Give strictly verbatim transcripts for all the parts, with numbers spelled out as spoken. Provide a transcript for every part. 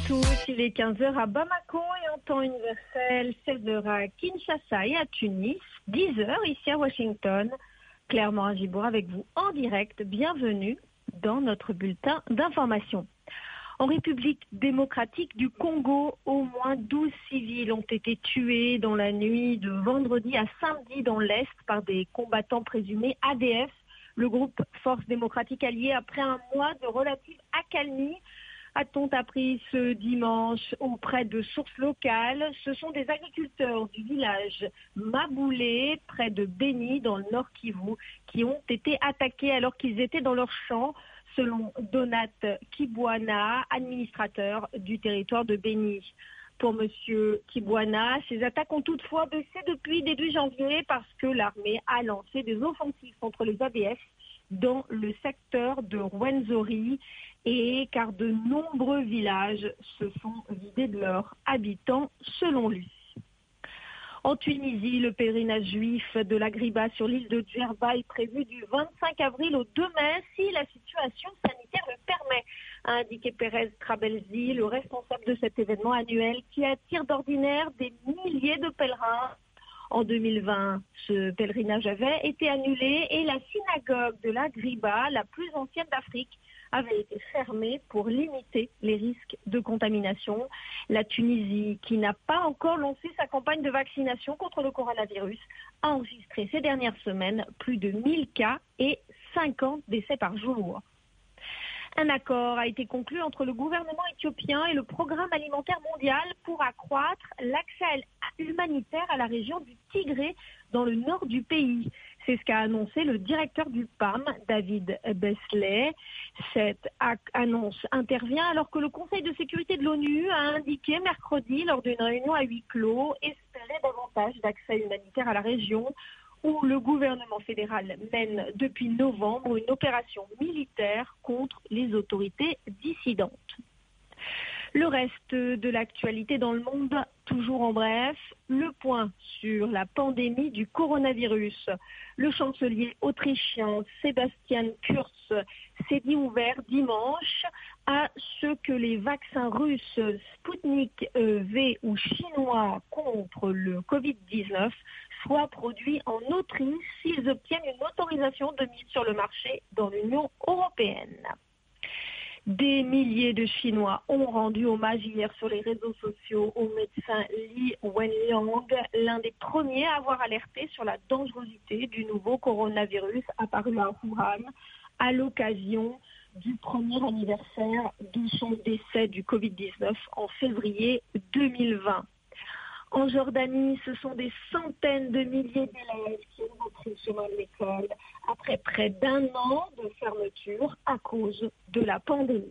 tous, il est quinze heures à Bamako et en temps universel, seize heures à Kinshasa et à Tunis, dix heures ici à Washington. Claire Morin-Gibour avec vous en direct, bienvenue dans notre bulletin d'information. En République démocratique du Congo, au moins douze civils ont été tués dans la nuit de vendredi à samedi dans l'Est par des combattants présumés A D F, le groupe Force démocratique alliée, après un mois de relative accalmie. A-t-on appris ce dimanche auprès de sources locales? Ce sont des agriculteurs du village Maboulé, près de Béni, dans le Nord Kivu, qui ont été attaqués alors qu'ils étaient dans leur champ, selon Donat Kibwana, administrateur du territoire de Béni. Pour M. Kibwana, ces attaques ont toutefois baissé depuis début janvier parce que l'armée a lancé des offensives contre les A D F dans le secteur de Rwenzori et car de nombreux villages se sont vidés de leurs habitants, selon lui. En Tunisie, le pèlerinage juif de l'Agriba sur l'île de Djerba est prévu du vingt-cinq avril au deux mai si la situation sanitaire le permet, a indiqué Pérez Trabelsi, le responsable de cet événement annuel qui attire d'ordinaire des milliers de pèlerins. En deux mille vingt, ce pèlerinage avait été annulé et la synagogue de l'Agriba, la plus ancienne d'Afrique, avait été fermée pour limiter les risques de contamination. La Tunisie, qui n'a pas encore lancé sa campagne de vaccination contre le coronavirus, a enregistré ces dernières semaines plus de mille cas et cinquante décès par jour. Un accord a été conclu entre le gouvernement éthiopien et le programme alimentaire mondial pour accroître l'accès humanitaire à la région du Tigré dans le nord du pays. C'est ce qu'a annoncé le directeur du P A M, David Beasley. Cette annonce intervient alors que le Conseil de sécurité de l'ONU a indiqué mercredi, lors d'une réunion à huis clos, espérer davantage d'accès humanitaire à la région, où le gouvernement fédéral mène depuis novembre une opération militaire contre les autorités dissidentes. Le reste de l'actualité dans le monde, toujours en bref, le point sur la pandémie du coronavirus. Le chancelier autrichien Sebastian Kurz s'est dit ouvert dimanche à ce que les vaccins russes Sputnik V ou chinois contre le covid dix-neuf soient produits en Autriche s'ils obtiennent une autorisation de mise sur le marché dans l'Union européenne. Des milliers de Chinois ont rendu hommage hier sur les réseaux sociaux au médecin Li Wenliang, l'un des premiers à avoir alerté sur la dangerosité du nouveau coronavirus apparu à Wuhan à l'occasion du premier anniversaire de son décès du covid dix-neuf en février deux mille vingt. En Jordanie, ce sont des centaines de milliers d'élèves qui ont repris le chemin de l'école après près d'un an de fermeture à cause de la pandémie.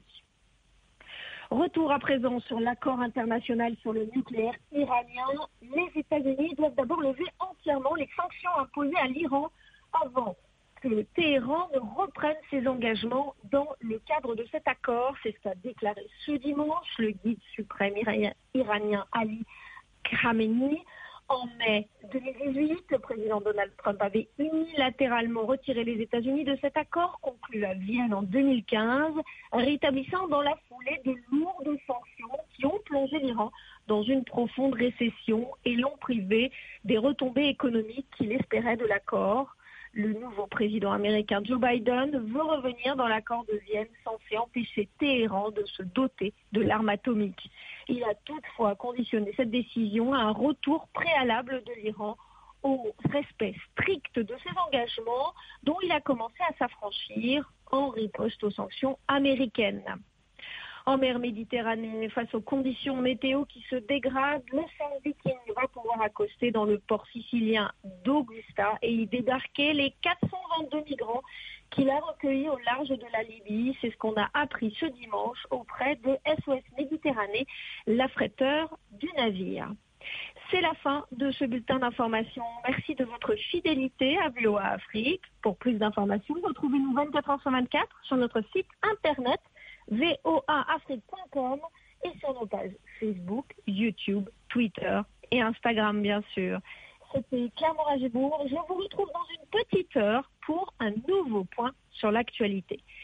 Retour à présent sur l'accord international sur le nucléaire iranien. Les États-Unis doivent d'abord lever entièrement les sanctions imposées à l'Iran avant que Téhéran ne reprenne ses engagements dans le cadre de cet accord. C'est ce qu'a déclaré ce dimanche le guide suprême iranien Ali Khamenei. En mai deux mille dix-huit, le président Donald Trump avait unilatéralement retiré les États-Unis de cet accord conclu à Vienne en deux mille quinze, rétablissant dans la foulée de lourdes sanctions qui ont plongé l'Iran dans une profonde récession et l'ont privé des retombées économiques qu'il espérait de l'accord. Le nouveau président américain Joe Biden veut revenir dans l'accord de Vienne censé empêcher Téhéran de se doter de l'arme atomique. Il a toutefois conditionné cette décision à un retour préalable de l'Iran au respect strict de ses engagements dont il a commencé à s'affranchir en riposte aux sanctions américaines. En mer Méditerranée, face aux conditions météo qui se dégradent, l'Ocean Viking va pouvoir accoster dans le port sicilien d'Augusta et y débarquer les quatre cent vingt-deux migrants qu'il a recueillis au large de la Libye. C'est ce qu'on a appris ce dimanche auprès de S O S Méditerranée, l'affréteur du navire. C'est la fin de ce bulletin d'information. Merci de votre fidélité à V O A Afrique. Pour plus d'informations, retrouvez-nous vingt-quatre heures sur vingt-quatre sur notre site internet v o a afrique point com et sur nos pages Facebook, YouTube, Twitter et Instagram bien sûr. C'était Claire Morin-Gibour. Je vous retrouve dans une petite heure pour un nouveau point sur l'actualité.